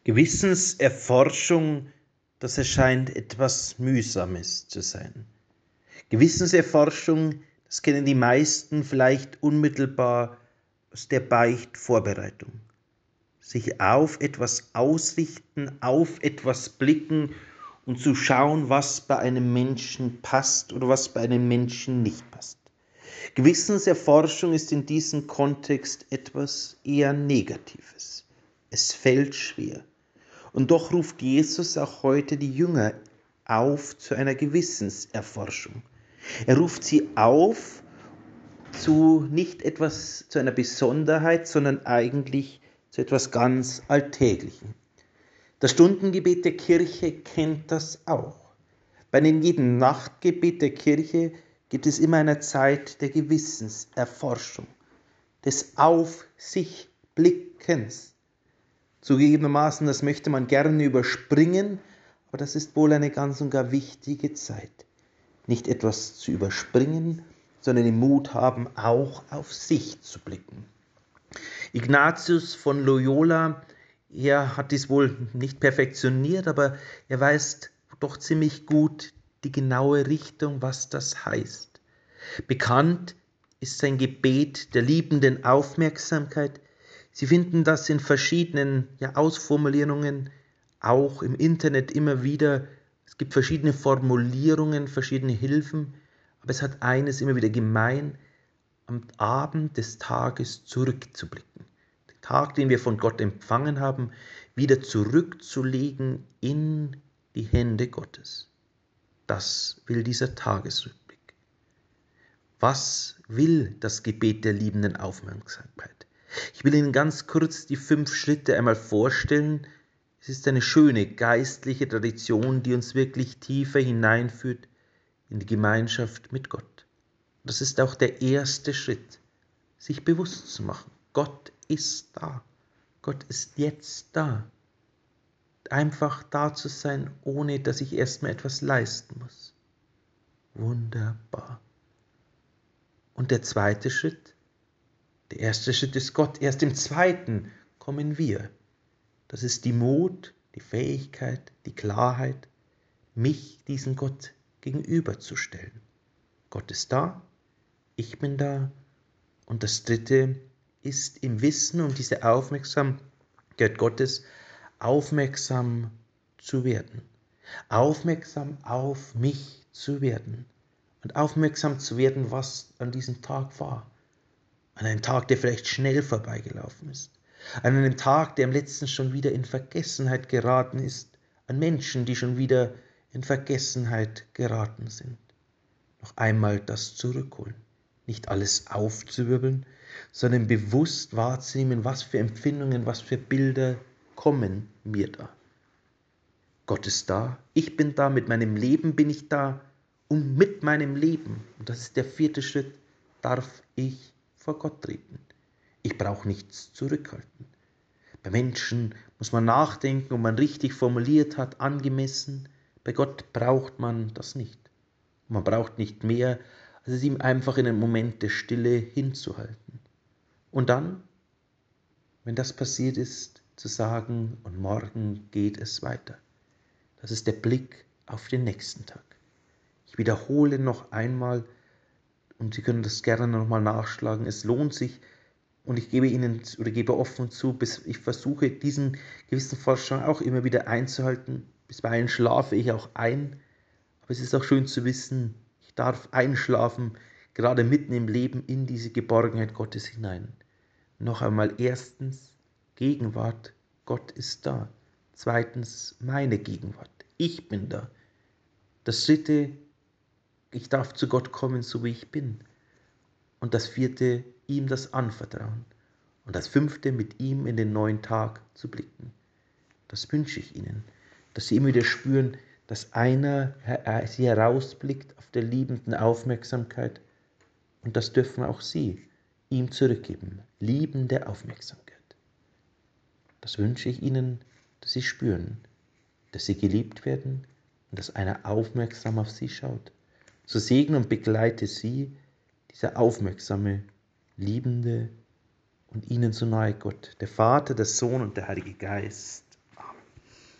Gewissenserforschung, das erscheint etwas Mühsames zu sein. Gewissenserforschung, das kennen die meisten vielleicht unmittelbar aus der Beichtvorbereitung. Sich auf etwas ausrichten, auf etwas blicken und zu schauen, was bei einem Menschen passt oder was bei einem Menschen nicht passt. Gewissenserforschung ist in diesem Kontext etwas eher Negatives. Es fällt schwer. Und doch ruft Jesus auch heute die Jünger auf zu einer Gewissenserforschung. Er ruft sie auf zu nicht etwas, zu einer Besonderheit, sondern eigentlich zu etwas ganz Alltäglichem. Das Stundengebet der Kirche kennt das auch. Bei jedem Nachtgebet der Kirche gibt es immer eine Zeit der Gewissenserforschung, des Auf sich Blickens. Zugegebenermaßen, das möchte man gerne überspringen, aber das ist wohl eine ganz und gar wichtige Zeit. Nicht etwas zu überspringen, sondern den Mut haben, auch auf sich zu blicken. Ignatius von Loyola, er hat dies wohl nicht perfektioniert, aber er weiß doch ziemlich gut die genaue Richtung, was das heißt. Bekannt ist sein Gebet der liebenden Aufmerksamkeit. Sie finden das in verschiedenen Ausformulierungen, auch im Internet immer wieder. Es gibt verschiedene Formulierungen, verschiedene Hilfen, aber es hat eines immer wieder gemein: am Abend des Tages zurückzublicken. Den Tag, den wir von Gott empfangen haben, wieder zurückzulegen in die Hände Gottes. Das will dieser Tagesrückblick. Was will das Gebet der liebenden Aufmerksamkeit? Ich will Ihnen ganz kurz die 5 Schritte einmal vorstellen. Es ist eine schöne geistliche Tradition, die uns wirklich tiefer hineinführt in die Gemeinschaft mit Gott. Das ist auch der erste Schritt, sich bewusst zu machen. Gott ist da. Gott ist jetzt da. Einfach da zu sein, ohne dass ich erstmal etwas leisten muss. Wunderbar. Und der zweite Schritt? Der erste Schritt ist Gott. Erst im zweiten kommen wir. Das ist die Mut, die Fähigkeit, die Klarheit, mich diesem Gott gegenüberzustellen. Gott ist da, ich bin da. Und das dritte ist im Wissen um diese Aufmerksamkeit Gottes aufmerksam zu werden. Aufmerksam auf mich zu werden. Und aufmerksam zu werden, was an diesem Tag war. An einem Tag, der vielleicht schnell vorbeigelaufen ist. An einem Tag, der am letzten schon wieder in Vergessenheit geraten ist. An Menschen, die schon wieder in Vergessenheit geraten sind. Noch einmal das zurückholen. Nicht alles aufzuwirbeln, sondern bewusst wahrzunehmen, was für Empfindungen, was für Bilder kommen mir da. Gott ist da, ich bin da, mit meinem Leben bin ich da und mit meinem Leben, und das ist der 4. Schritt, darf ich vor Gott treten. Ich brauche nichts zurückhalten. Bei Menschen muss man nachdenken, ob man richtig formuliert hat, angemessen. Bei Gott braucht man das nicht. Man braucht nicht mehr, als es ihm einfach in einem Moment der Stille hinzuhalten. Und dann, wenn das passiert ist, zu sagen, und morgen geht es weiter. Das ist der Blick auf den nächsten Tag. Ich wiederhole noch einmal, und Sie können das gerne nochmal nachschlagen, es lohnt sich, und ich gebe Ihnen oder gebe offen zu, ich versuche diesen gewissen Forschung auch immer wieder einzuhalten. Bisweilen schlafe ich auch ein, aber es ist auch schön zu wissen, ich darf einschlafen, gerade mitten im Leben in diese Geborgenheit Gottes hinein. Noch einmal, erstens, Gegenwart, Gott ist da. Zweitens, meine Gegenwart, ich bin da. Das dritte, ich darf zu Gott kommen, so wie ich bin. Und das vierte, ihm das anvertrauen. Und das 5, mit ihm in den neuen Tag zu blicken. Das wünsche ich Ihnen, dass Sie immer wieder spüren, dass einer Sie herausblickt auf der liebenden Aufmerksamkeit. Und das dürfen auch Sie ihm zurückgeben. Liebende Aufmerksamkeit. Das wünsche ich Ihnen, dass Sie spüren, dass Sie geliebt werden und dass einer aufmerksam auf Sie schaut. So segne und begleite Sie, dieser aufmerksame, liebende und Ihnen so nahe Gott, der Vater, der Sohn und der Heilige Geist.